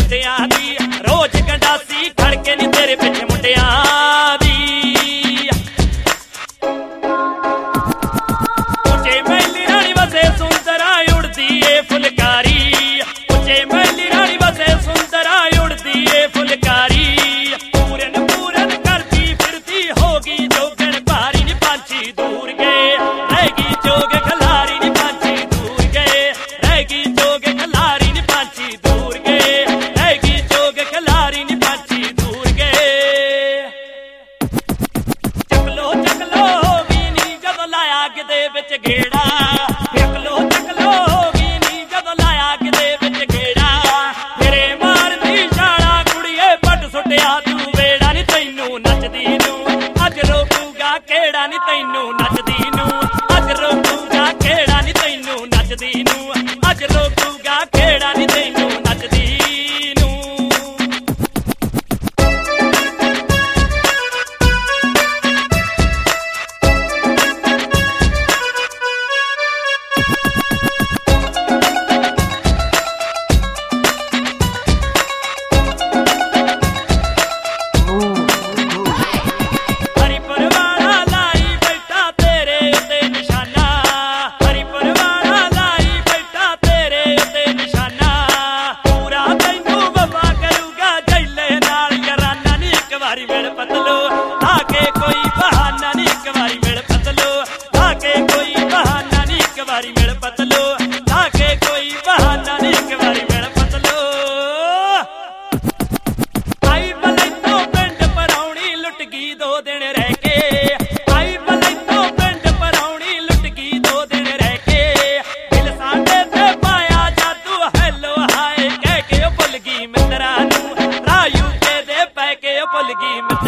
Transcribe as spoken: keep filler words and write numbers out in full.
ਮੁੰਡਿਆਂ ਦੀ ਰੋਜ਼ ਗੰਡਾਸੀ ਖੜਕੇ ਨੀ ਤੇਰੇ ਪਿੱਛੇ ਮੁੰਡਿਆਂ ਦੀ ਉੱਚੇ ਮਹਿਲੀ ਰਾਣੀ ਵਸੇ ਸੁੰਦਰਾ ਉੜਦੀ ਏ ਫੁਲਕਾਰੀ ਉੱਚੇ ਮਹਿਲੀ ਰਾਣੀ ਵਸੇ ਸੁੰਦਰਾ ਉੜਦੀ ਏ ਫੁਲਕਾਰੀ ਪੂਰਨ ਪੂਰਨ ਕਰਦੀ ਫਿਰਦੀ ਹੋ ਗਈ ਜੋਗਣ ਭਾਰੀ ਨੀ ਪੰਛੀ ਦੂਰ ਗਏ ਰਹਿ ਗਈ ਜੋਗ ਖਲਾਰੀ ਨੀ ਪੰਛੀ ਦੂਰ ਗਏ ਰਹਿ ਗਈ ਜੋਗ ਖਲਾਰੀ ਨੀ ਪੰਛੀ ਦੂਰ ਗਏ ਰਹਿ ਗਈ ਜੋਗ ਖਲਾਰੀ ਨੀ ਪੰਛੀ ਦੂਰ ਗਏ ਚੱਕਲੋ ਚੱਕਲੋ ਹੋ ਗਈ ਨੀ ਜਦੋਂ ਲਾਇਆ ਕਿਤੇ ਵਿੱਚ ਗੇੜਾ ਚੱਕਲੋ ਚੱਕਲੋ ਹੋ ਗਈ ਨੀ ਜਦੋਂ ਲਾਇਆ ਕਿਤੇ ਵਿੱਚ ਗੇੜਾ ਤੇਰੇ ਮਾਰਦੀ ਛਾਲਾ ਕੁੜੀਏ ਪੱਟ ਸੁੱਟਿਆ ਤੂੰ ਵੇੜਾ ਨੀ ਤੈਨੂੰ ਨੱਚਦੀ ਨੂੰ ਅੱਜ ਰੋਕੂਗਾ ਕਿਹੜਾ ਨੀ ਤੈਨੂੰ ਨੱਚਦੀ ਨੂੰ ਅੱਜ ਰੋਕੂਗਾ ਕਿਹੜਾ ਨੀ ਤੈਨੂੰ ਨੱਚਦੀ ਨੂੰ ਅੱਜ ਰੋਕੂਗਾ ਕਿਹੜਾ ਨੀ ਤੈਨੂੰ ਨੱਚਦੀ ਨੂੰ ਹਰੀ ਪਰਵਾਣਾ ਲਾਈ ਬੈਠਾ ਤੇਰੇ ਉੱਤੇ ਨਿਸ਼ਾਨਾ ਹਰੀ ਪਰਵਾਣਾ ਲਾਈ ਬੈਠਾ ਤੇਰੇ ਉੱਤੇ ਨਿਸ਼ਾਨਾ ਪੂਰਾ ਤੈਨੂੰ ਵਫਾ ਕਰੂਗਾ ਜੈਲੇ ਨਾਲ ਯਾਰਾਨਾ ਨੀ ਇੱਕ ਵਾਰੀ ਮਿਲ ਪਤਲੋ ਆ ਕੇ ਕੋਈ ਬਹਾਨਾ ਨੀ ਇੱਕ ਵਾਰੀ ਮਿਲ ਪਤਲੋ ਆ ਕੇ ਕੋਈ ਬਹਾਨਾ ਨੀ ਇੱਕ ਵਾਰੀ ਮਿਲ ਪਤਲੋ ਆ ਕੇ ਕੋਈ ਬਹਾਨਾ ਨੀ ਇੱਕ ਵਾਰੀ ਮਿਲ ਪਤਲੋ ਆਈ ਬਲੈਤੋਂ ਪਿੰਡ ਪਰਾਉਣੀ ਲੁੱਟ ਗਈ ਦੋ ਦਿਨ ਰਹਿ ਕੇ ਆਈ ਬਲੈਤੋਂ ਪਿੰਡ ਪਰਾਉਣੀ ਲੁੱਟ ਗਈ ਦੋ ਦਿਨ ਰਹਿ ਕੇ ਦਿਲ ਸਾਡੇ ਤੇ ਪਾਇਆ ਜਾਦੂ ਹੈਲੋ ਹਾਏ ਕਹਿ ਕੇ ਉਹ ਭੁੱਲ ਗਈ ਮਿੱਤਰਾਂ ਨੂੰ ਰਾਹ ਯੂਕੇ ਦੇ ਪੈ ਕੇ ਉਹ ਭੁੱਲ ਗਈ